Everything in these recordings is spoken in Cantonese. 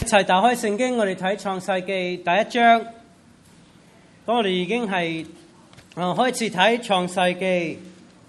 齊打開聖經，我哋睇創世記第一章。咁我哋已經係開始睇創世記。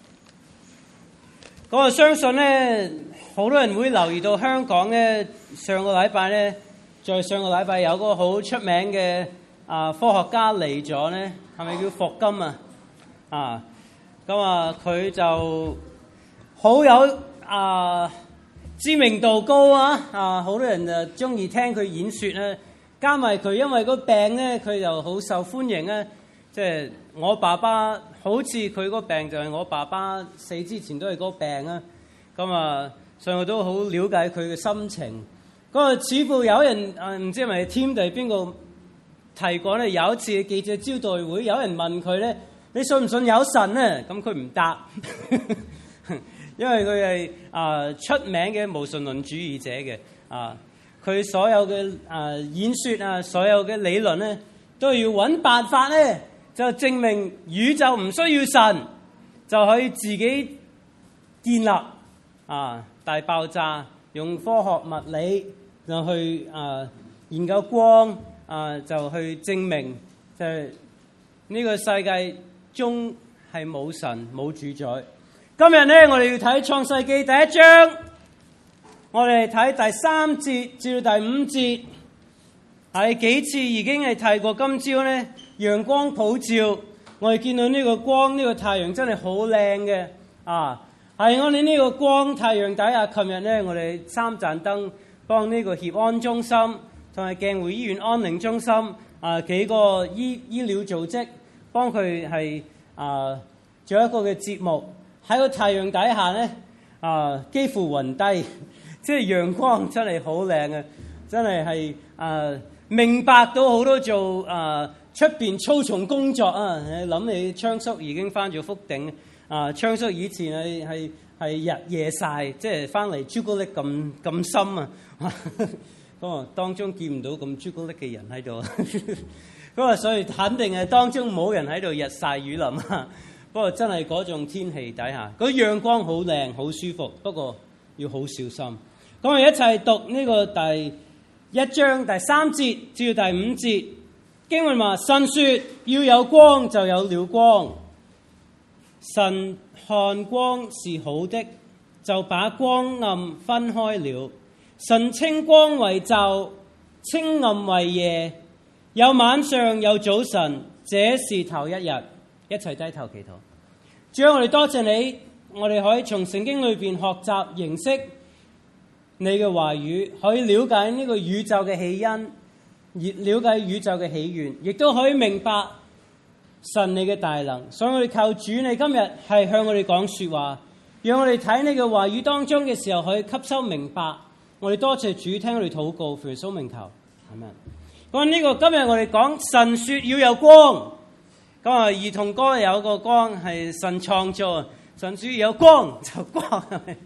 咁我相信咧，好多人會留意到香港咧，上個禮拜咧，在上個禮拜有個好出名嘅科學家嚟咗咧，係咪叫霍金啊？佢就好有知名度高好多人就中意聽佢演說咧。加埋佢因為個病咧，佢就好受歡迎啊！即係我爸爸好似佢個病就係我爸爸死之前都係嗰個病啊！所以我都好了解佢嘅心情。似乎有人唔知係咪添定係邊個提過咧？有一次嘅記者招待會，有人問佢咧：你信唔信有神咧？咁佢唔答，因為佢係出名嘅無神論主義者嘅佢所有嘅演說所有嘅理論咧，都要揾辦法咧，就證明宇宙唔需要神，就可以自己建立大爆炸，用科學物理就去研究光就去證明就係呢個世界中係冇神冇主宰。今日咧，我哋要睇創世記第一章。我哋睇第3節至到第5節，係幾次已經係提過。今朝咧，陽光普照，我哋見到呢個光，呢個太陽真係好靚嘅係我哋呢個光太陽底下。琴日咧，我哋3盞燈幫呢個協安中心同埋鏡湖醫院安寧中心幾個醫療組織幫佢係做一個嘅節目。喺個太陽底下咧幾乎暈低。即係陽光真係好靚啊！真係明白到好多做出邊粗重工作諗起昌叔已經翻咗福鼎昌叔以前係日夜曬，即係翻嚟朱古力咁深當中見唔到咁朱古力嘅人喺度所以肯定係當中冇人喺度日曬雨淋不過真係嗰種天氣底下，嗰陽光好靚好舒服，不過要好小心。咁我哋一齊讀呢個第1章第3節至到第5節。經文話：神說要有光，就有了光。神看光是好的，就把光暗分開了。神稱光為晝，稱暗為夜，有晚上有早晨，這是頭一日。一齊低頭祈禱。主啊，我哋多謝你，我哋可以從聖經裏邊學習認識你嘅話語，可以了解呢個宇宙嘅起因，了解宇宙嘅起源，亦都可以明白神你嘅大能。所以我哋求主，你今日係向我哋講說話，讓我哋睇你嘅話語當中嘅時候可以吸收明白。我哋多謝主，聽我哋禱告，奉耶穌名求，阿們。咁呢個今日我哋講神說要有光。咁兒童歌有個光係神創造，神說要有光就光，係咪？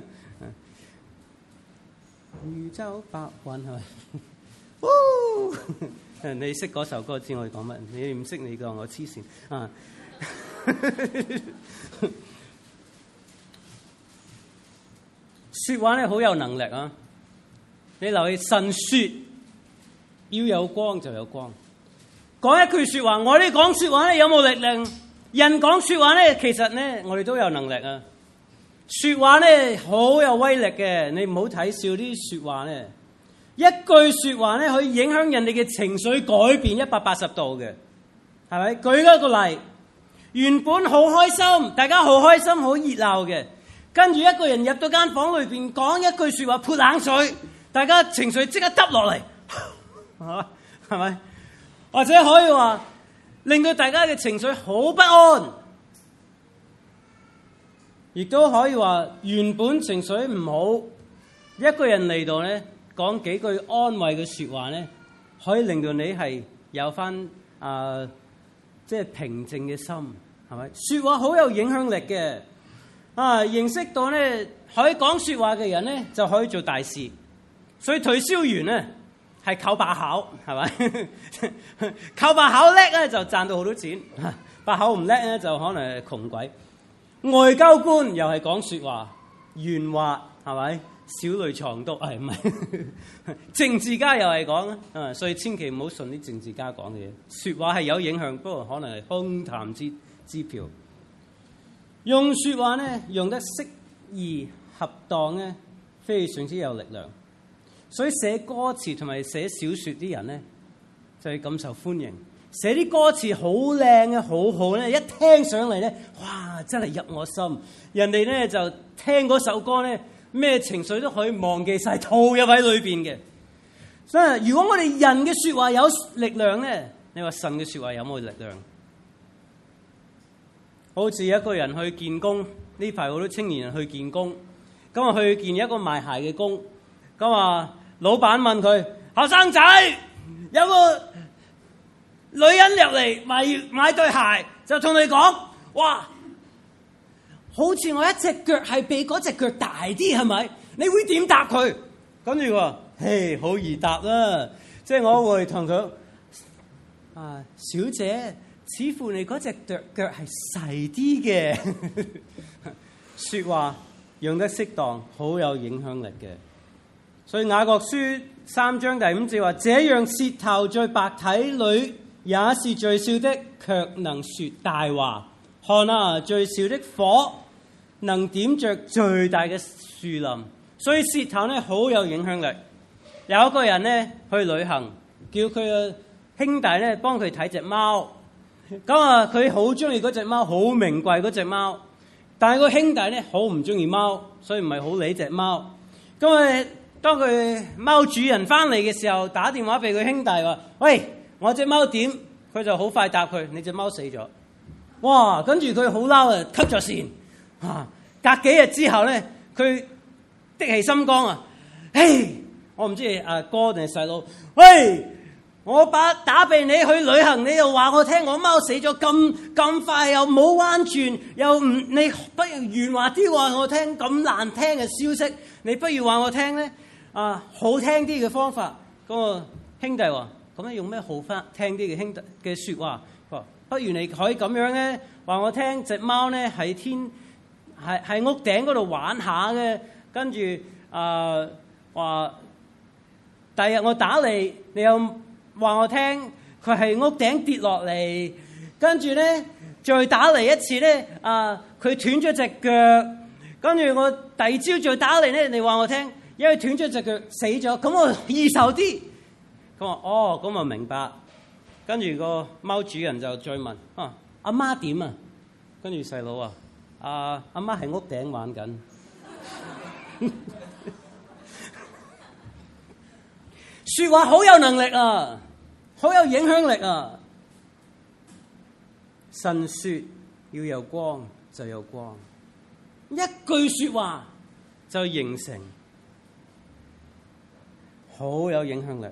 宇宙白雲係咪？你識嗰首歌知我哋講乜？你唔識你講我黐線說話咧好有能力你留意神說要有光就有光。講一句說話，我哋講說話咧有冇力量？人講說話咧，其實咧我哋都有能力說話咧好有威力嘅，你唔好睇笑啲說話咧。一句說話咧可以影響人哋嘅情緒改變180度嘅，係咪？舉一個例，原本好開心，大家好開心好熱鬧嘅，跟住一個人入到間房裏邊講一句說話潑冷水，大家情緒即刻耷落嚟，係咪？或者可以話令到大家嘅情緒好不安，亦都可以話原本情緒唔好，一個人嚟到咧講幾句安慰嘅說話咧，可以令到你係有翻即係平靜嘅心，係咪？說話好有影響力嘅認識到咧可以講說話嘅人咧就可以做大事，所以推銷員咧係靠把口，係咪？靠把口叻咧就賺到好多錢，把口唔叻咧就可能係窮鬼。外交官又係講說話，圓滑，係咪？ 小類藏毒，係唔係？政治家又係講啊，所以千祈唔好信啲政治家講嘅嘢。説話係有影響，不過可能係空談之票。用説話咧，用得適宜恰當咧，非常之有力量。所以寫歌詞同埋寫小説啲人咧，就係咁受歡迎。寫啲歌詞好靚嘅，好好咧，一聽上嚟咧，哇！真係入我心。人哋咧就聽嗰首歌咧，咩情緒都可以忘記晒，套入喺裏邊嘅。所以如果我哋人嘅説話有力量咧，你話神嘅説話有冇力量？好似一個人去見工，呢排好多青年人去見工，咁啊去見一個賣鞋嘅工，咁啊老闆問佢：後生仔，有個女人入嚟買對鞋，就同你講：哇，好似我一隻腳係比嗰隻腳大啲，係咪？你會點答佢？跟住話：嘿，好易答啦，即係我會同佢啊，小姐。似乎你嗰隻腳係細啲嘅。説話用得適當，好有影響力嘅。所以雅各書3章第5節話：這樣舌頭在百體裏也是最小的，卻能説大話。看啊，最小的火能點着最大嘅樹林。所以舌頭咧好有影響力。有一個人咧去旅行，叫佢嘅兄弟咧幫佢睇隻貓。咁啊，佢好中意嗰隻貓，好名貴嗰隻貓。但係個兄弟咧好唔中意貓，所以唔係好理隻貓。咁啊，當佢貓主人翻嚟嘅時候，打電話俾佢兄弟話：喂，我隻貓點？佢就好快答佢：你隻貓死咗。哇！跟住佢好嬲啊，cut 咗線。隔幾日之後咧，佢的起心肝啊！嘿，我唔知係阿哥定係細佬。喂！我打俾你去旅行，你又話我聽我貓死咗，咁快又冇彎轉，又唔你不如圓滑啲話我聽，咁難聽嘅消息，你不如話我聽咧好聽啲嘅方法。嗰個兄弟話：咁樣用咩好聽啲嘅兄弟嘅説話？不如你可以咁樣咧，話我聽隻貓咧喺屋頂嗰度玩下嘅，跟住話第日我打你，你又話我聽佢係屋頂跌落嚟，跟住咧再打嚟一次咧，佢斷咗隻腳，跟住我第二朝再打嚟咧，你話我聽，因為斷咗隻腳死咗，咁我易受啲。佢話：哦，咁我明白。跟住個貓主人就再問：阿媽點啊？跟住細佬話：阿媽喺屋頂玩緊。説話好有能力啊！好有影響力啊！神說要有光就有光，一句說話就形成，好有影響力。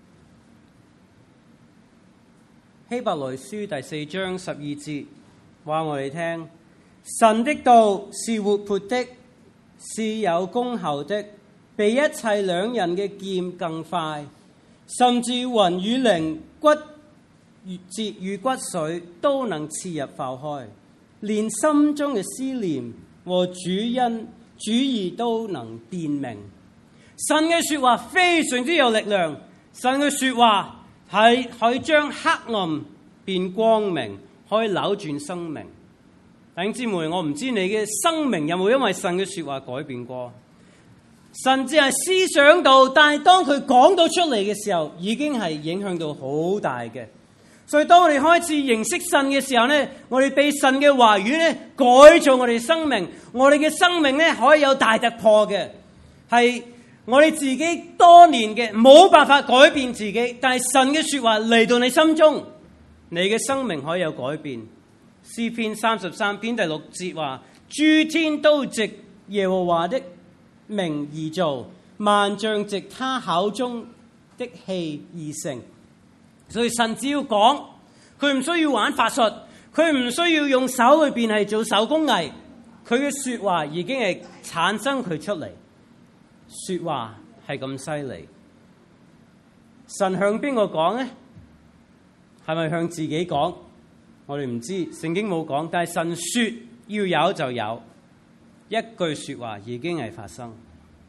希伯來書第4章12節話我哋聽：神的道是活潑的，是有功效的，比一切兩刃嘅劍更快，甚至魂與靈、骨節與骨髓都能刺入剖開，連心中嘅思念和主恩、主意都能辨明。神嘅說話非常之有力量，神嘅說話係可以將黑暗變光明，可以扭轉生命。弟兄姊妹，我唔知你嘅生命有冇因為神嘅說話改變過？甚至係思想到，但係當佢講到出嚟嘅時候，已經係影響到好大嘅。所以當我哋開始認識神嘅時候呢，我哋被神嘅話語呢改造我哋生命，我哋嘅生命呢可以有大突破嘅。係我哋自己多年嘅冇辦法改變自己，但係神嘅說話嚟到你心中，你嘅生命可以有改變。詩篇33篇第6節話：諸天都藉耶和華的名而造，萬象藉他口中的氣而成。所以神只要講，佢唔需要玩法術，佢唔需要用手裏邊係做手工藝，佢嘅說話已經係產生佢出嚟。說話係咁犀利。神向邊個講呢？係咪向自己講？我哋唔知，聖經冇講，但係神說要有就有，一句說話已經係發生。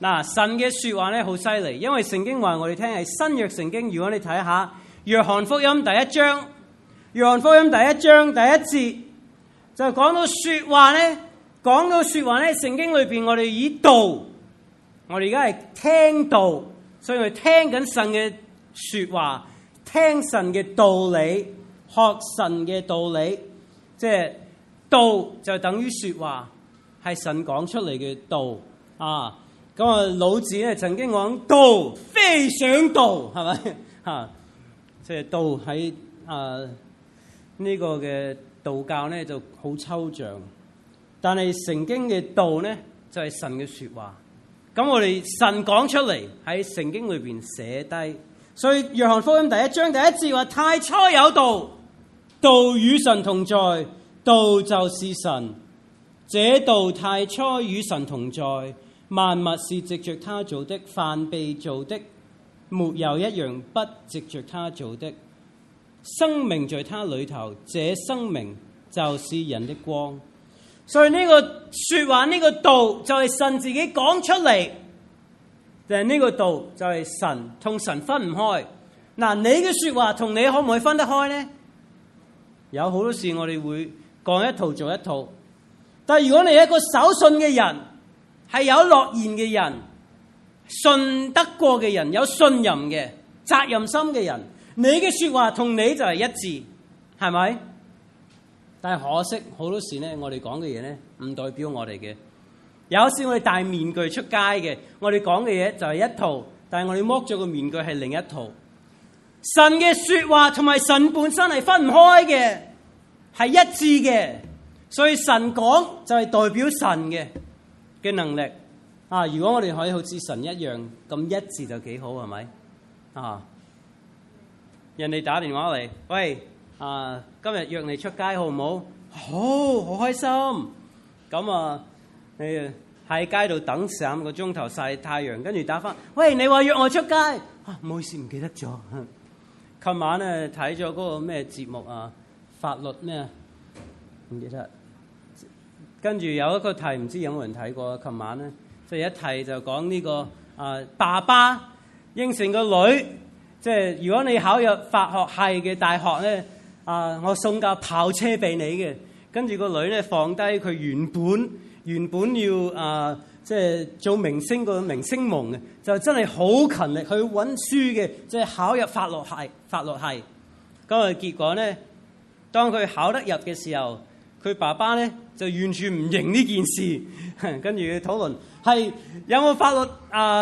嗱，神嘅說話咧好犀利，因為聖經話我哋聽係新約聖經。如果你睇下約翰福音第一章，約翰福音第一章第一節就講到說話咧，聖經裏邊我哋以道，我哋而家係聽道，所以我哋聽緊神嘅說話，聽神嘅道理，學神嘅道理，即係道就等於說話，係神講出嚟嘅道啊。咁啊，老子咧曾經講道非常道，係咪啊？即係道喺呢個嘅道教咧就好抽象，但係聖經嘅道咧就係神嘅說話。咁我哋神講出嚟喺聖經裏邊寫低，所以約翰福音第一章第一節話：太初有道，道與神同在，道就是神。這道太初與神同在。萬物是藉着他做的，凡被做的，沒有一樣不藉着他做的。生命在他裏頭，這生命就是人的光。所以呢個說話，呢個道就係神自己講出嚟，但係呢個道就係神，同神分唔開。嗱，你嘅說話同你可唔可以分得開呢？有好多事我哋會講一套做一套，但係如果你係一個守信嘅人，係有諾言嘅人，信得過嘅人，有信任嘅責任心嘅人，你嘅說話同你就係一致，係咪？但係可惜好多時咧，我哋講嘅嘢咧唔代表我哋嘅。有時我哋戴面具出街嘅，我哋講嘅嘢就係一套，但係我哋剝咗個面具係另一套。神嘅說話同埋神本身係分唔開嘅，係一致嘅，所以神講就係代表神嘅能力啊！如果我哋可以好似神一樣咁一致就幾好，係咪啊？人哋打電話嚟，喂今日約你出街好唔好？好開心。咁啊，你喺街度等3個鐘頭曬太陽，跟住打翻，喂，你話約我出街唔好意思，唔記得咗。琴晚咧睇咗嗰個咩節目啊？法律咩？唔記得。跟住有一個題，唔知有冇人睇過？琴晚咧，即係一題就講呢個爸爸應承個女，即係如果你考入法學系嘅大學咧，我送架跑車俾你嘅。跟住個女咧放低佢原本要即係做明星個明星夢嘅，就真係好勤力去溫書嘅，即係考入法律系。咁啊結果咧，當佢考得入嘅時候，佢爸爸咧就完全唔認呢件事，跟住討論係有冇法律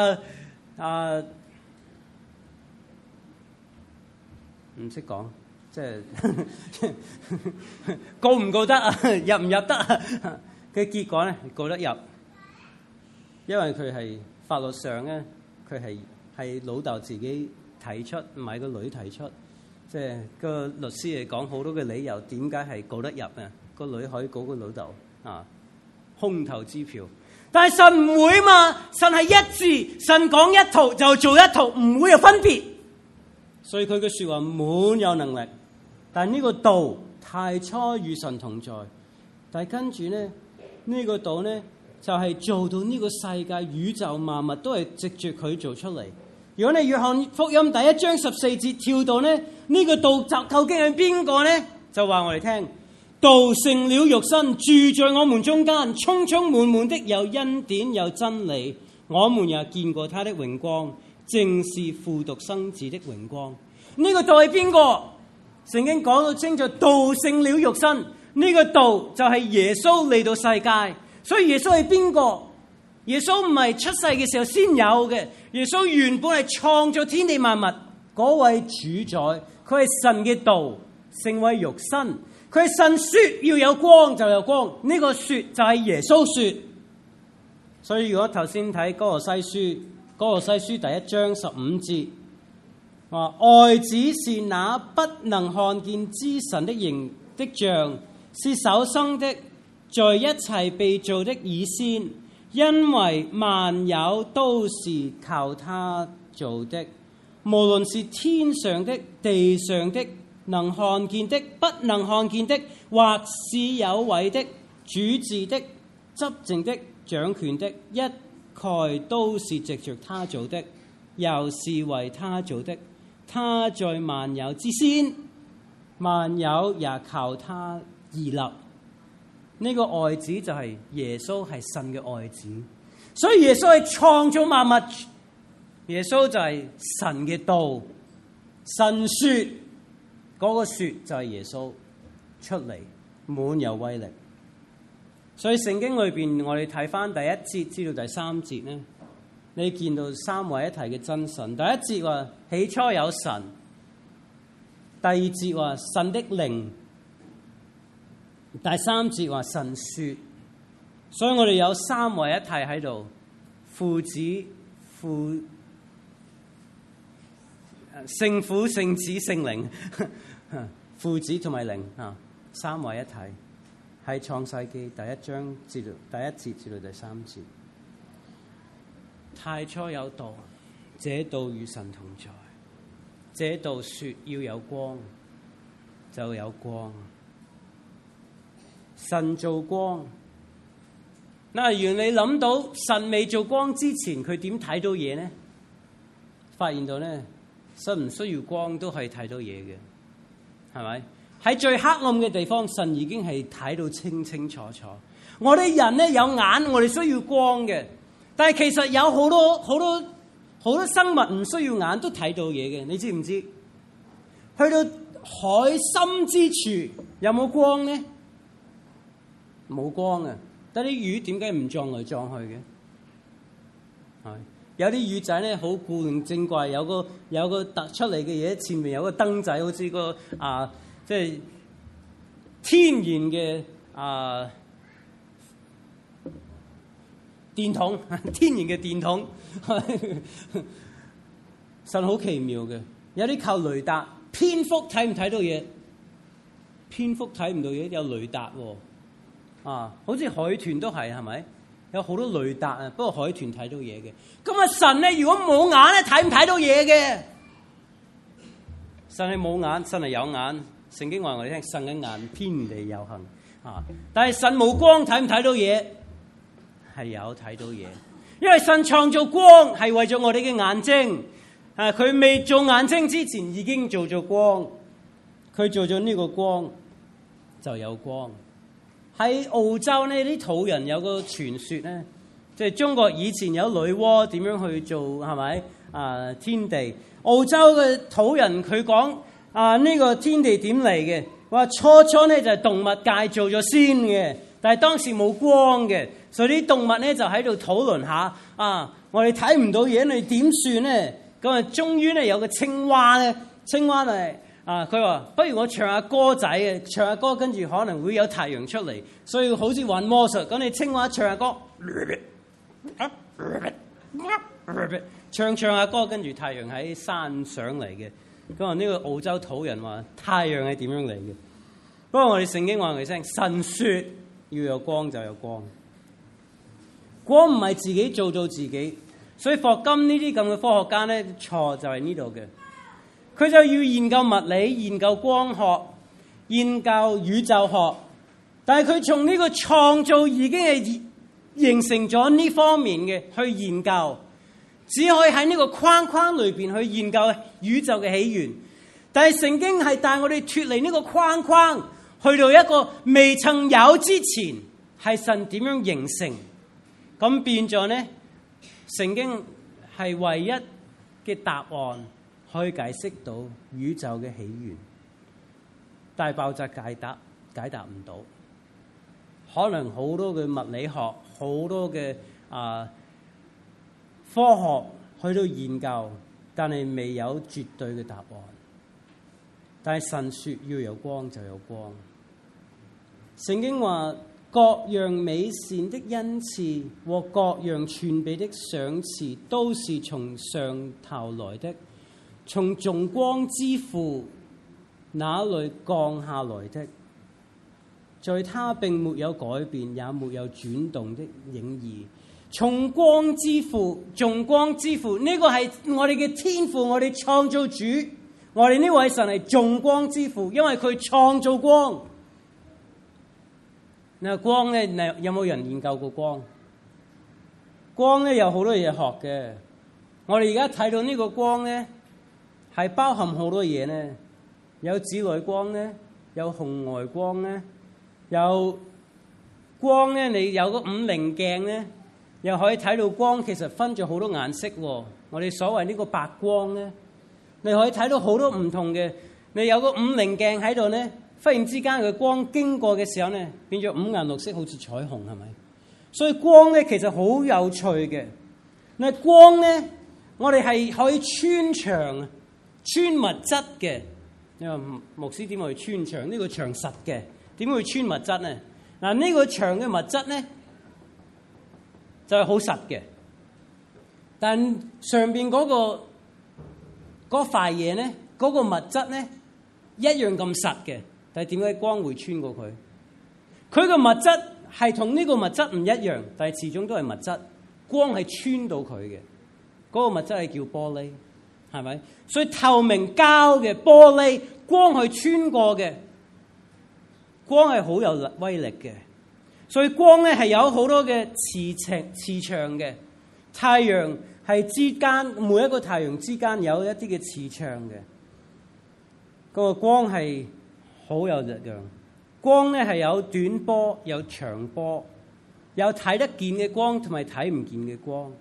唔識講，即係告唔告得啊？入唔入得啊？嘅結果咧告得入，因為佢係法律上咧，佢係老豆自己提出，唔係個女提出，即係個律師嚟講好多嘅理由，點解係告得入啊？個女可以告個老豆空頭支票，但係神唔會嘛，神係一致，神講一套就做一套，唔會有分別，所以佢嘅說話滿有能力。但係呢個道太初與神同在，但係跟住咧呢個道咧就係做到呢個世界宇宙萬物都係藉住佢做出嚟。如果你約翰福音第1章14節跳到咧呢個道就究竟係邊個咧？就話我哋聽。道成了肉身，住在我們中間，充充滿滿的有恩典有真理。我們也見過他的榮光，正是父獨生子的榮光。呢個道係邊個？聖經講到清楚，道成了肉身。呢個道就係耶穌嚟到世界。所以耶穌係邊個？耶穌唔係出世嘅時候先有嘅，耶穌原本係創造天地萬物嗰位主宰，佢係神嘅道，成為肉身。佢係神說要有光就有光，呢個說就係耶穌說。所以如果頭先睇哥羅西書第1章15節，話愛子是那不能看見之神的形的像，是首生的，在一切被造的以先，因為萬有都是靠他做的，無論是天上的、地上的，能看見的、不能看見的，或是有位的、主治的、執政的、掌權的，一蓋都是藉着他做的，又是為他做的。他在萬有之先，萬有也靠他而立。呢個愛子就係耶穌，係神嘅愛子。所以耶穌係創造萬物，耶穌就係神嘅道。神說嗰個說就係耶穌出嚟，滿有威力。所以聖經裏邊，我哋睇翻第一節至到第三節咧，你見到三位一體嘅真神。第一節話起初有神，第二節話神的靈，第三節話神說。所以我哋有三位一體喺度，聖父、聖子、聖靈，父子同埋靈啊，三位一體。喺創世記第一章至到第一節至到第三節，太初有道，這道與神同在，這道說要有光，就有光。神造光。嗱，如果你諗到神未做光之前，佢點睇到嘢呢？發現到咧，神唔需要光都係睇到嘢嘅，係咪？喺最黑暗嘅地方，神已經係睇到清清楚楚。我哋人咧有眼，我哋需要光嘅，但係其實有好多生物唔需要眼都睇到嘢嘅，你知唔知？去到海深之處有冇光呢？冇光啊！但啲魚點解唔撞嚟撞去嘅？係有啲魚仔咧好古靈精怪，有個突出嚟嘅嘢，前面有個燈仔，好似個即係天然嘅電筒，天然嘅電筒。神好奇妙嘅，有啲靠雷達。蝙蝠睇唔睇到嘢？蝙蝠睇唔到嘢，有雷達喎。好似海豚都係咪？有好多雷達啊，不過海豚睇到嘢嘅。咁啊，神咧如果冇眼咧，睇唔睇到嘢嘅？神係冇眼，神係有眼。聖經話我哋聽，神嘅眼天地有幸但係神冇光，睇唔睇到嘢？係有睇到嘢，因為神創造光係為咗我哋嘅眼睛。佢未做眼睛之前已經做咗光，佢做咗呢個光就有光。喺澳洲呢啲土人有個傳說咧，即係中國以前有女媧點樣去做係咪天地？澳洲嘅土人佢講呢個天地點嚟嘅？話初咧就係動物界做咗先嘅，但係當時冇光嘅，所以啲動物咧就喺度討論下我哋睇唔到嘢，你點算咧？咁啊，終於咧有個青蛙咧，青蛙嚟佢話不如我唱下歌仔嘅，唱下歌跟住可能會有太陽出嚟，所以好似玩魔術。咁你青蛙唱下歌，唱下歌，跟住太陽喺山上嚟嘅。咁啊，呢個澳洲土人話太陽係點樣嚟嘅？不過我哋聖經話佢聲，神說要有光就有光，光唔係自己做到自己。所以霍金呢啲咁嘅科學家咧，錯就係呢度嘅。佢就要研究物理、研究光學、研究宇宙學，但係佢從呢個創造已經係形成咗呢方面嘅去研究，只可以喺呢個框框裏邊去研究宇宙嘅起源。但係聖經係帶我哋脫離呢個框框，去到一個未曾有之前係神點樣形成。咁變咗呢，聖經係唯一嘅答案，可以解釋到宇宙嘅起源。大爆炸解答唔到，可能好多嘅物理學、好多嘅科學去到研究，但係未有絕對嘅答案。但係神說要有光就有光。聖經話各樣美善的恩賜和各樣全備的賞賜都是從上頭來的，從眾光之父那裏降下來的，在他並沒有改變，也沒有轉動的影兒。從光之父，眾光之父，呢個係我哋嘅天父，我哋創造主，我哋呢位神係眾光之父，因為佢創造光。嗱，光咧，有冇人研究過光？ 光咧有好多嘢學嘅。我哋而家睇到呢個光咧，係包含好多嘢咧。有紫外光咧，有紅外光咧，有光咧。你有個五棱鏡咧，又可以睇到光其實分咗好多顏色喎。我哋所謂呢個白光咧，你可以睇到好多唔同嘅。你有個五棱鏡喺度咧，忽然之間佢光經過嘅時候咧，變咗五顏六色，好似彩虹，係咪？所以光咧其實好有趣嘅。嗱，光咧，我哋係可以穿牆、穿物質嘅。你話牧師點會穿牆？呢個牆實嘅，點會穿物質咧？嗱，呢個牆嘅物質咧就係好實嘅，但上邊嗰塊嘢咧，嗰個物質咧一樣咁實嘅。但係點解光會穿過佢？佢個物質係同呢個物質唔一樣，但係始終都係物質。光係穿到佢嘅，嗰個物質係叫玻璃，係咪？所以透明膠嘅玻璃，光係穿過嘅，光係好有威力嘅。所以光咧係有好多嘅磁場嘅。太陽係之間，每一個太陽之間有一啲嘅磁場嘅。嗰個光係好有力量。光咧係有短波，有長波，有睇得見嘅光同埋睇唔見嘅光。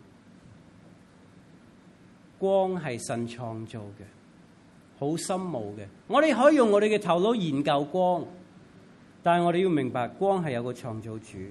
光係神創造嘅，好深奧嘅。我哋可以用我哋嘅頭腦研究光，但係我哋要明白光係有個創造主。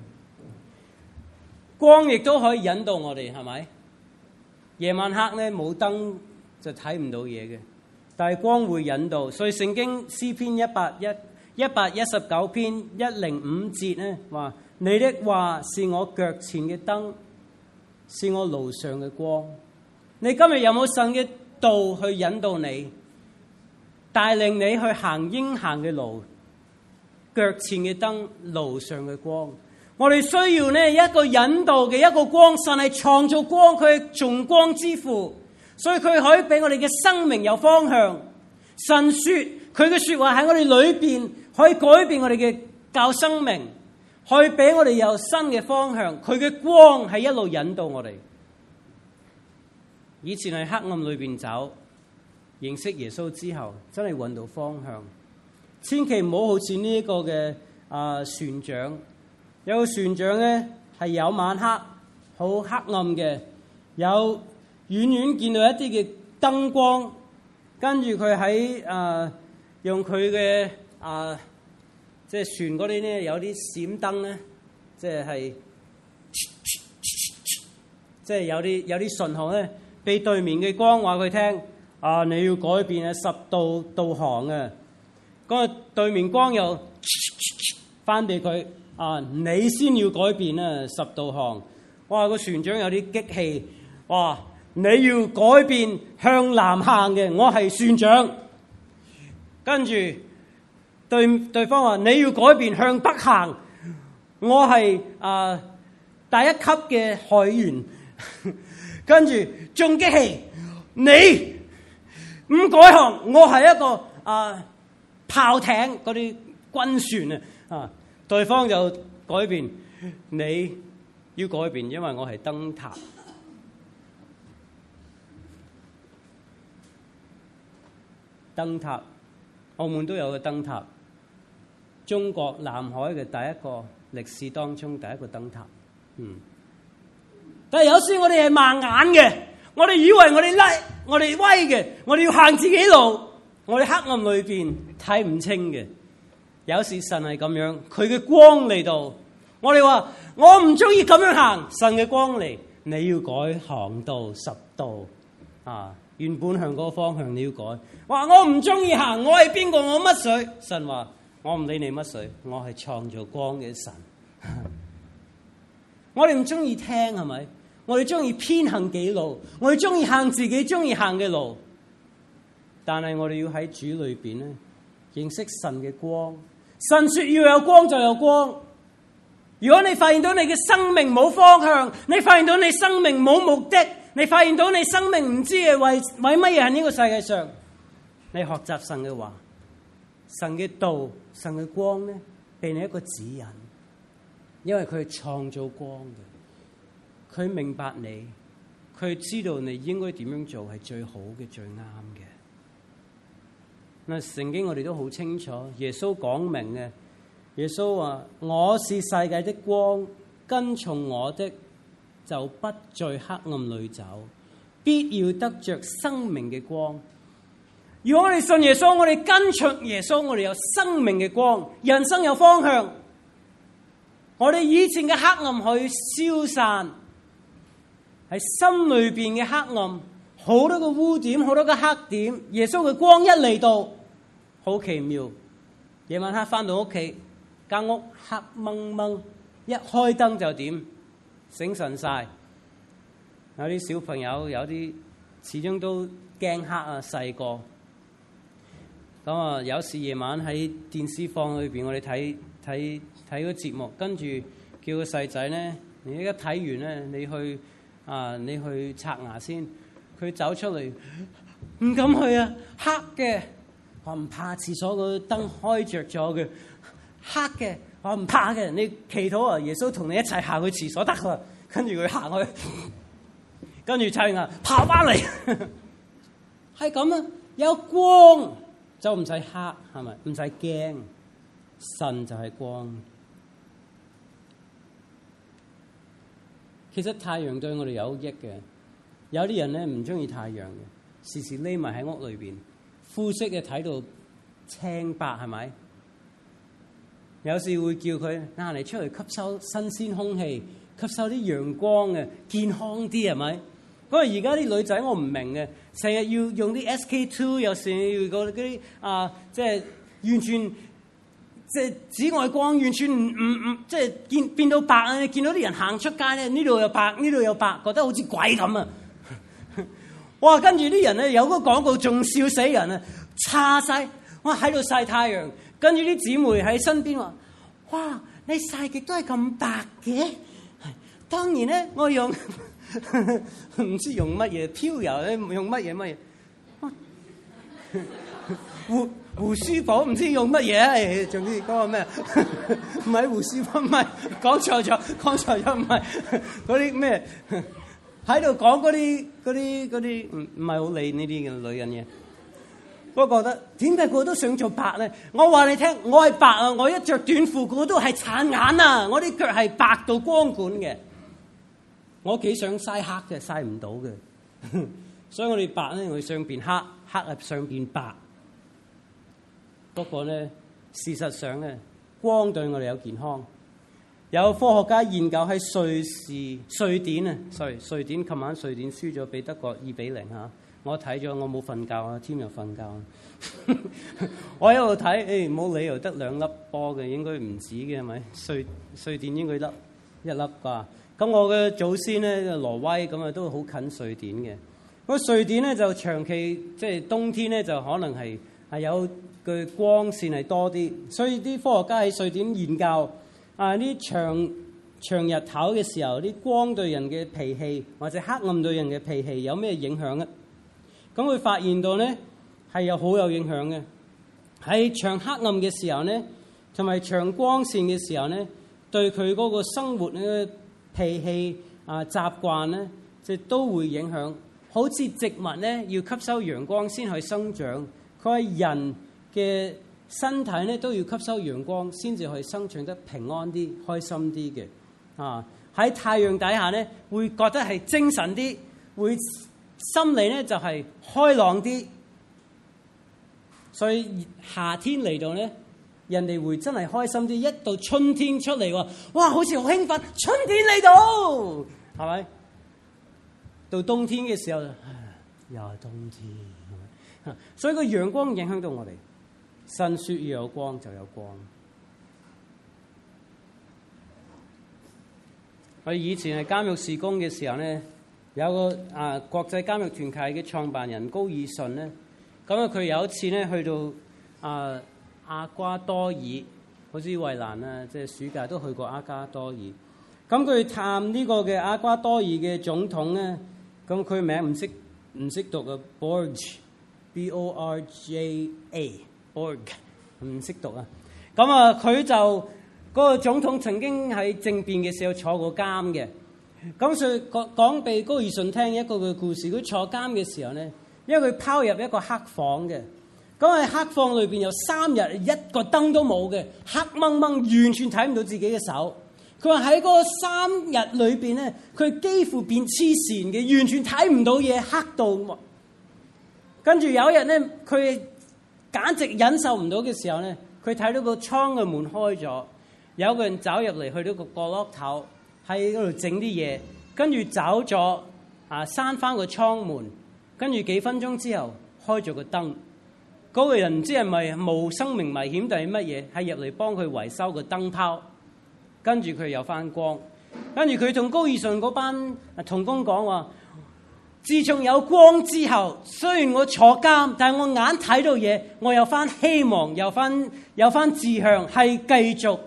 光亦都可以引導我哋，係咪？夜晚黑咧冇燈就睇唔到嘢嘅，但係光會引導。所以聖經詩篇119篇105節咧話：你的話是我腳前嘅燈，是我路上嘅光。你今日有冇神嘅道去引導你，帶領你去行應行嘅路？腳前嘅燈，路上嘅光。我哋需要呢一個引導嘅一個光。神係創造光，佢係眾光之父，所以佢可以俾我哋嘅生命有方向。神說佢嘅說話喺我哋裏邊可以改變我哋嘅教生命，可以俾我哋有新嘅方向。佢嘅光係一路引導我哋。以前喺黑暗裏邊走，認識耶穌之後，真係揾到方向。千祈唔好好似呢一個嘅船長，有個船長咧係有晚黑好黑暗嘅，有遠遠見到一啲嘅燈光，跟住佢喺用佢嘅即係船嗰啲咧有啲閃燈咧，即係有啲信號咧。俾對面嘅光話佢聽，你要改變啊，10度導航啊。嗰個對面光又翻俾佢，你先要改變啊，10導航。哇！個船長有啲激氣，哇！你要改變向南行嘅，我係船長。跟住對方話你要改變向北行，我係第一級嘅海員。跟住仲激氣，你唔改行，我係一個炮艇嗰啲軍船啊！對方就改變，你要改變，因為我係燈塔。燈塔，澳門都有個燈塔，中國南海嘅第一個歷史當中第一個燈塔。但係有時我哋係盲眼嘅，我哋以為我哋叻，我哋威嘅，我哋要行自己路，我哋黑暗裏邊睇唔清嘅。有時神係咁樣，佢嘅光嚟到，我哋話我唔中意咁樣行，神嘅光嚟，你要改航道10度原本向嗰個方向你要改。話我唔中意行，我係邊個？我乜水？神話我唔理你乜水，我係創造光嘅神。我哋唔中意聽係咪？我哋中意偏行己路，我哋中意行自己中意行嘅路。但係我哋要喺主裏邊咧，認識神嘅光。神說要有光就有光。如果你發現到你嘅生命冇方向，你發現到你生命冇目的，你發現到你生命唔知係為乜嘢喺呢個世界上，你學習神嘅話，神嘅道，神嘅光咧，俾你一個指引。因為佢係創造光嘅， 佢明白你，佢知道你應該點樣做係最好嘅、最啱嘅。嗱，聖經我哋都好清楚，耶穌講明嘅。耶穌話：我是世界的光，跟從我的就不在黑暗裏走，必要得着生命嘅光。如果我哋信耶穌，我哋跟隨耶穌，我哋有生命嘅光，人生有方向。我哋以前嘅黑暗可以消散，喺心裏邊嘅黑暗，好多個污點，好多個黑點。耶穌嘅光一嚟到，好奇妙。夜晚黑翻到屋企，間屋黑掹掹，一開燈就點，醒神晒。有啲小朋友，有啲始終都驚黑啊，細個。咁啊，有時夜晚喺電視房裏邊，我哋睇個節目，跟住叫個細仔咧，你而家睇完咧，你去刷牙先。佢走出嚟，唔敢去啊，黑嘅。我唔怕廁所個燈開着咗嘅，黑嘅。我唔怕嘅，你祈禱啊，耶穌同你一齊行去廁所得啦。跟住佢行去，跟住刷完牙跑翻嚟，係咁啊！有光就唔使黑，係咪？唔使驚，神就係光。其實太陽對我哋有益嘅，有啲人咧唔中意太陽嘅，時時匿埋喺屋裏邊，膚色嘅睇到青白，係咪？有時會叫佢你出去吸收新鮮空氣，吸收啲陽光嘅，健康啲，係咪？不過而家啲女仔我唔明嘅，成日要用啲 SK2，有時要嗰啲即係完全即係紫外光，完全唔即係變到白啊！見到啲人行出街咧，呢度又白，呢度又白，覺得好似鬼咁啊！哇！跟住啲人咧有個廣告仲笑死人啊！搽晒，哇喺度曬太陽。跟住啲姊妹喺身邊話：哇！你曬極都係咁白嘅。當然咧，我用唔知用乜嘢飄柔咧，用乜嘢。胡鬚寶唔知用乜嘢，總之嗰個咩？唔係胡鬚寶，唔係講錯咗，唔係嗰啲咩？喺度講嗰啲唔係好理呢啲嘅女人嘢。我覺得點解個都想做白咧？我話你聽，我係白啊！我一着短褲，個都係撐眼啊！我啲腳係白到光管嘅。我幾想曬黑嘅，曬唔到嘅。所以我哋白咧，我哋上邊黑，黑啊上邊白。不過咧，事實上咧，光對我哋有健康。有科學家研究喺瑞典啊，瑞典琴晚瑞典輸咗俾德國2-0嚇。我睇咗，我冇瞓覺啊，添又瞓覺。我喺度睇，冇理由得2粒波嘅，應該唔止嘅係咪？瑞典應該1粒啩。咁我嘅祖先咧，挪威咁啊，都好近瑞典嘅。咁瑞典咧就長期即係冬天咧就可能係有個光線係多啲，所以啲科學家喺瑞典研究啲長日頭嘅時候，啲光對人嘅脾氣或者黑暗對人嘅脾氣有咩影響咧？咁佢發現到咧係好有影響嘅。喺長黑暗嘅時候咧，同埋長光線嘅時候咧，對佢嗰個生活嘅脾氣習慣咧，即係都會影響。好似植物咧要吸收陽光先去生長，佢係人嘅身體咧都要吸收陽光先至可以生長得平安啲、開心啲嘅。喺太陽底下咧，會覺得係精神啲，會心理咧就係開朗啲。所以夏天嚟到咧，人哋會真係開心啲。一到春天出嚟喎，哇，好似好興奮，春天嚟到，係咪？到冬天嘅時候，又係冬天。所以個陽光影響到我哋。神說要有光就有光。我哋以前係監獄事工嘅時候咧，有個國際監獄團契嘅創辦人高爾遜咧，咁佢有一次咧去到阿瓜多爾，好似衛蘭啊，即係暑假都去過阿瓜多爾。咁佢探呢個嘅阿瓜多爾嘅總統咧，咁佢名唔識讀啊 ，Borja，B-O-R-J-A。Borg 唔識讀啊！咁佢就嗰個總統曾經喺政變嘅時候坐過監嘅。 咁所以講俾高爾遜聽一個嘅故事。佢坐監嘅時候咧，因為佢拋入一個黑房嘅，咁喺黑房裏邊有3日一個燈都冇嘅，黑掹掹，完全睇唔到自己嘅手。佢話喺嗰3日裏邊咧，佢幾乎變黐線嘅，完全睇唔到嘢，黑到。跟住有一日咧，佢簡直忍受唔到嘅時候咧，佢睇到個窗嘅門開咗，有個人走入嚟，去到個角落頭喺嗰度整啲嘢，跟住走咗閂翻個窗門，跟住幾分鐘之後開咗個燈。嗰個人唔知係咪冇生命危險定係乜嘢，係入嚟幫佢維修個燈泡，跟住佢有翻光。跟住佢同高爾遜嗰班同工講話：自從有光之後，雖然我坐監，但係我眼睇到嘢，我有翻希望，有翻志向，係繼續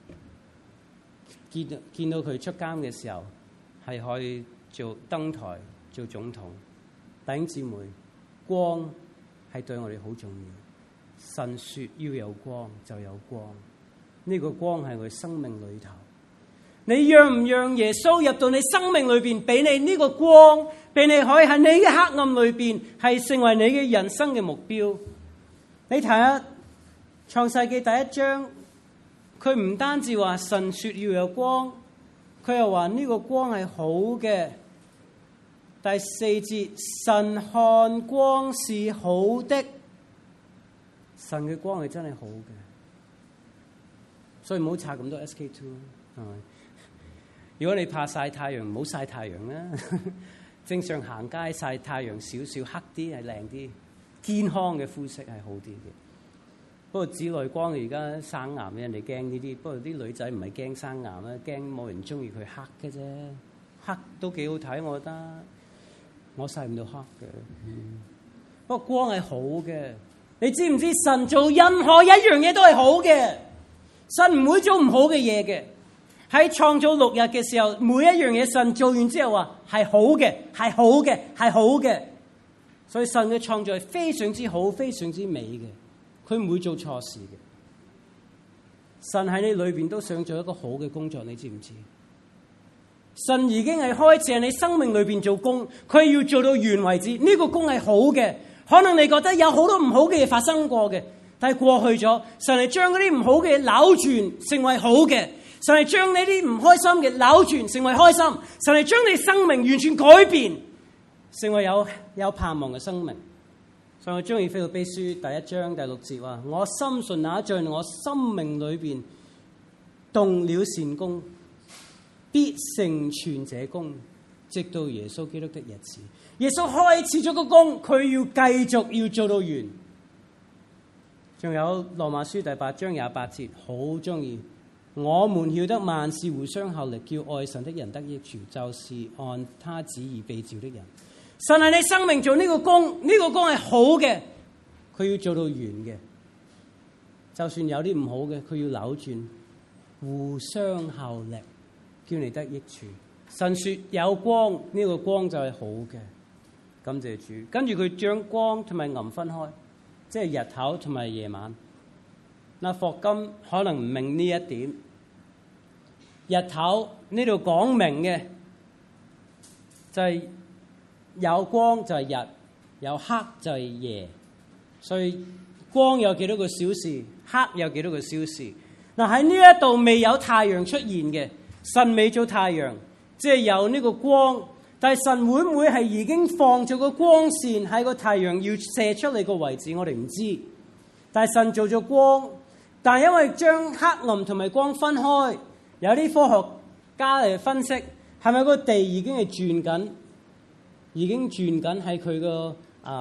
見到佢出監嘅時候，係可以做登台做總統。弟兄姊妹，光係對我哋好重要。神說要有光就有光，呢個光係我哋生命裏頭。你讓唔讓耶穌入到你生命裏邊，俾你呢個光，俾你可以喺你嘅黑暗裏邊，係成為你嘅人生嘅目標。你睇下創世記第1章，佢唔單止話神說要有光，佢又話呢個光係好嘅。第4節，神看光是好的，神嘅光係真係好嘅，所以唔好搽咁多 SK2，係咪？如果你怕曬太陽，唔好曬太陽啦。正常行街曬太陽少少，黑啲係靚啲，健康嘅膚色係好啲嘅。不過紫外光而家生癌，人哋驚呢啲。不過啲女仔唔係驚生癌啦，驚冇人中意佢黑嘅啫。黑都幾好睇，我覺得。我曬唔到黑嘅。不過光係好嘅。你知唔知神做任何一樣嘢都係好嘅？神唔會做唔好嘅嘢嘅。喺創造6日嘅時候，每一樣嘢神做完之後話係好嘅，係好嘅，係好嘅。所以神嘅創造係非常之好，非常之美嘅。佢唔會做錯事嘅。神喺你裏邊都想做一個好嘅工作，你知唔知？神已經係開始喺你生命裏邊做工，佢要做到完為止。呢個工係好嘅。可能你覺得有好多唔好嘅嘢發生過嘅，但係過去咗，神係將嗰啲唔好嘅嘢扭轉成為好嘅。神係將呢啲唔開心嘅扭轉成為開心，神係將你生命完全改變，成為有盼望嘅生命。所以我中意腓立比書第1章第6節話：我深信那在我生命裏邊動了善工，必成全這工，直到耶穌基督的日子。耶穌開始咗個工，佢要繼續要做到完。仲有羅馬書第8章28節，好中意。我們曉得萬事互相效力，叫愛神的人得益處，就是按他旨意被召的人。神喺你生命做呢個工，呢個工係好嘅，佢要做到完嘅。就算有啲唔好嘅，佢要扭轉，互相效力，叫你得益處。神說有光，呢個光就係好嘅。感謝主。跟住佢將光同埋暗分開，即係日頭同埋夜晚。嗱，霍金可能唔明呢一點。日頭呢度講明嘅就係有光就係日，有黑就係夜。所以光有幾多個小時，黑有幾多個小時。嗱，喺呢一度未有太陽出現嘅，神未做太陽，即係有呢個光。但係神會唔會係已經放咗個光線喺個太陽要射出嚟個位置？我哋唔知。但係神做咗光。但係因為將黑暗同埋光分開，有啲科學家嚟分析，係咪個地已經係轉緊，已經轉緊喺佢個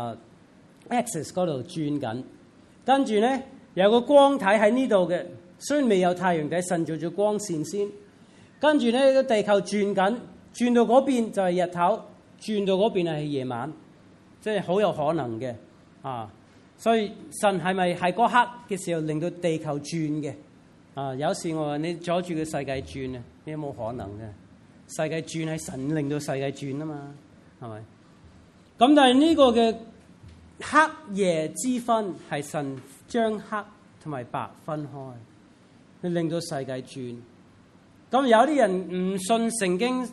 axis 嗰度轉緊。跟住咧有個光體喺呢度嘅，雖然未有太陽，但係神做咗光線先。跟住咧個地球轉緊，轉到嗰邊就係日頭，轉到嗰邊係夜晚，即係好有可能嘅啊！所以神係咪喺嗰刻嘅時候令到地球轉嘅？有時我話你阻住個世界轉啊，你有冇可能嘅？世界轉係神令到世界轉啊嘛，係咪？咁但係呢個嘅黑夜之分係神將黑同埋白分開，你令到世界轉。咁有啲人唔信聖經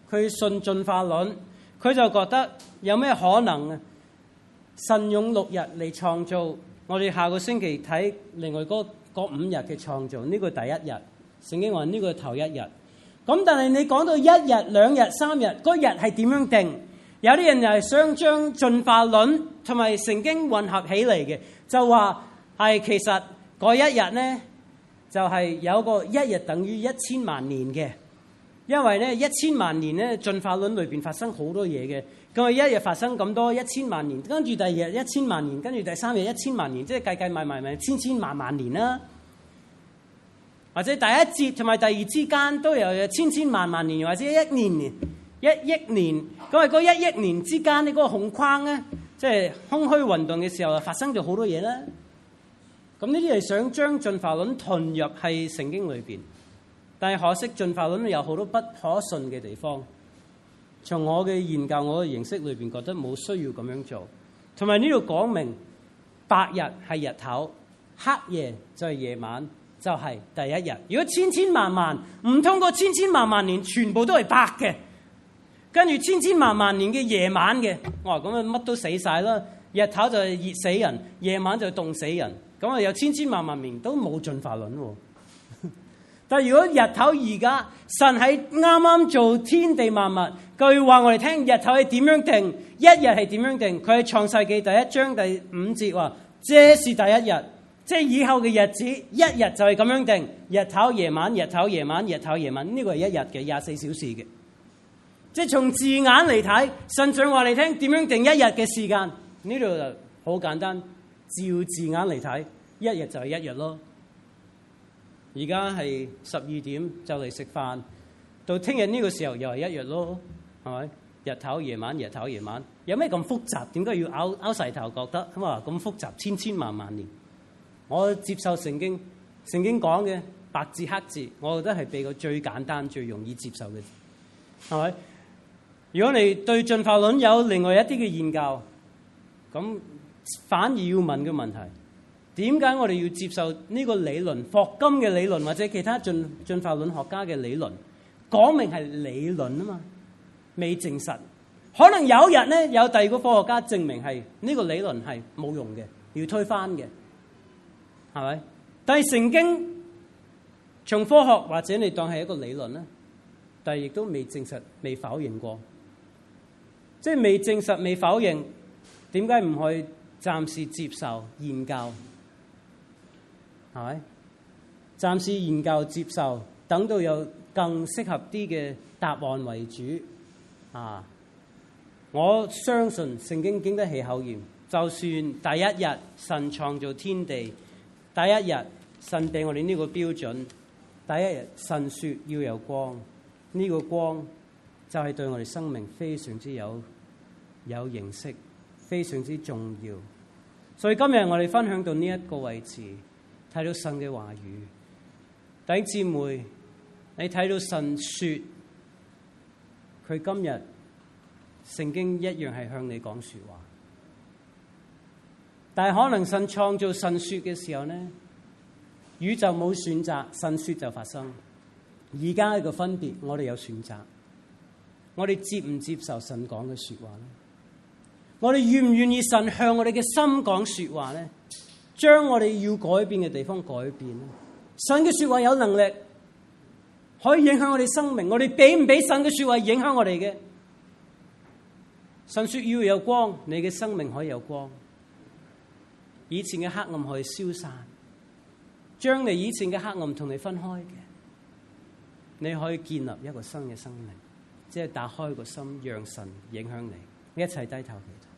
佢信進化論，佢就覺得有咩可能啊？神用6日嚟創造，我哋下個星期睇另外嗰5日嘅創造，呢個第一日，聖經話呢個頭一日。咁但係你講到1日、2日、3日，嗰日係點樣定？有啲人又係想將進化論同埋聖經混合起嚟嘅，就話係其實嗰一日呢，就係有個1日等於1000萬年嘅，因為呢1000萬年呢進化論裏邊發生好多嘢嘅，咁1日發生咁多1000萬年，跟住第2日1000萬年，跟住第3日1000萬年，即係計埋千萬年啦。或者第一節同埋第二之間都有千萬年，或者1年、1億年，咁係嗰1億年之間呢嗰個空框咧，即係空虛運動嘅時候，發生咗好多嘢啦。咁呢啲係想將進化論吞入喺聖經裏邊，但係可惜進化論有好多不可信嘅地方。從我嘅研究、我嘅認識裏邊，覺得冇需要咁樣做。同埋呢度講明白日係日頭，黑夜就係夜晚。就係第一日。如果千萬唔通過千萬年全部都係白嘅，跟住千萬年嘅夜晚嘅，我話咁啊乜都死晒啦！日頭就係熱死人，夜晚就凍死人。咁啊有千萬年都冇進化論喎。但係如果日頭而家神喺啱啱做天地萬物，佢話我哋聽日頭係點樣定，一日係點樣定？佢喺創世記第1章第5節話：這是第一日。即係以後嘅日子，一日就係咁樣定，日頭夜晚，日頭夜晚，日頭夜晚，呢個係一日嘅24小時嘅。即係從字眼嚟睇，神想話你聽點樣定一日嘅時間，呢度就好簡單，照字眼嚟睇，一日就係一日咯。而家係12點就嚟食飯，到聽日呢個時候又係一日咯，係咪？日頭夜晚，日頭夜晚，有咩咁複雜？點解要拗晒頭覺得咁複雜？千萬年。我接受聖經講嘅白字黑字，我覺得係比較最簡單、最容易接受嘅，係咪？如果你對進化論有另外一啲嘅研究，咁反而要問嘅問題，點解我哋要接受呢個理論、霍金嘅理論或者其他進化論學家嘅理論？講明係理論啊嘛，未證實。可能有日呢，有第二個科學家證明係呢個理論係冇用嘅，要推翻嘅。係咪？但係聖經從科學或者你當係一個理論啦，但係亦都未證實、未否認過，即係未證實、未否認，點解唔可以暫時接受研究？係咪？暫時研究接受，等到有更適合啲嘅答案為主啊！我相信聖經經得起考驗，就算第一日神創造天地。第一日，神俾我哋呢個標準。第一日，神說要有光，呢個光就係對我哋生命非常之有認識，非常之重要。所以今日我哋分享到呢一個位置，睇到神嘅話語。弟兄姊妹，你睇到神說，佢今日聖經一樣係向你講說話。但係可能神創造神說嘅時候呢，宇宙冇選擇，神說就發生。而家嘅分別，我哋有選擇。我哋接唔接受神講嘅說話呢？我哋願唔願意神向我哋嘅心講說話呢？將我哋要改變嘅地方改變呢？神嘅說話有能力可以影響我哋生命，我哋俾唔俾神嘅說話影響我哋嘅？神說要有光，你嘅生命可以有光。以前嘅黑暗可以消散，將你以前嘅黑暗同你分開嘅，你可以建立一個新嘅生命，即係打開個心，讓神影響你。一齊低頭祈禱。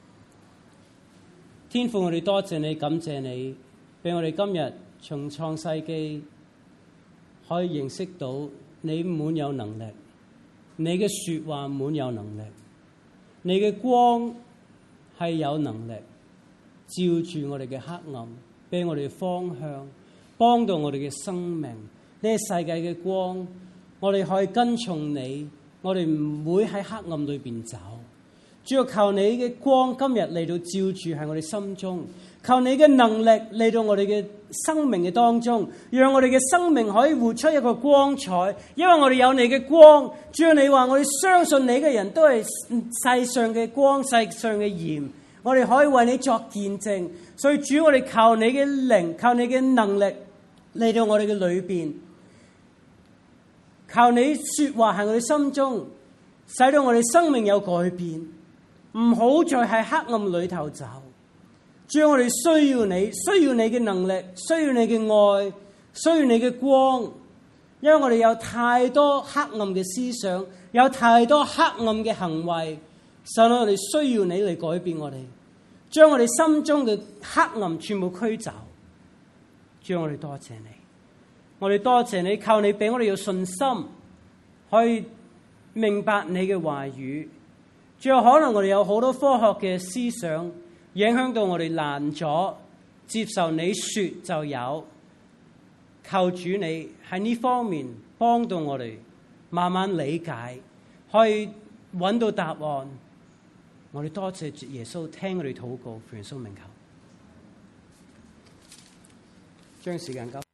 天父，我哋多謝你，感謝你，俾我哋今日從創世記可以認識到你滿有能力，你嘅說話滿有能力，你嘅光係有能力。照住我哋嘅黑暗，俾我哋方向，幫到我哋嘅生命。呢個世界嘅光，我哋可以跟從你，我哋唔會喺黑暗裏邊走。 主要求你嘅光今日嚟到照住喺我哋心中，求你嘅能力嚟到我哋嘅生命嘅當中，讓我哋嘅生命可以活出一個光彩，因為我哋有你嘅光。主要你話我哋相信你嘅人都係世上嘅光，世上嘅鹽，我哋可以為你作見證。所以主，我哋求你嘅靈，求你嘅能力嚟到我哋嘅裏邊，求你說話喺我哋心中，使到我哋生命有改變，唔好再喺黑暗裏頭走。主，我哋需要你，需要你嘅能力，需要你嘅愛，需要你嘅光，因為我哋有太多黑暗嘅思想，有太多黑暗嘅行為，神啊，我哋需要你嚟改變我哋，將我哋心中嘅黑暗全部驅走。主，我哋多謝你，我哋多謝你，靠你俾我哋有信心，可以明白你嘅話語。最後可能我哋有好多科學嘅思想，影響到我哋難咗接受你說就有。求主你喺呢方面幫到我哋慢慢理解，可以揾到答案。我哋多謝耶穌，聽我哋禱告，奉耶穌名求。將時間交。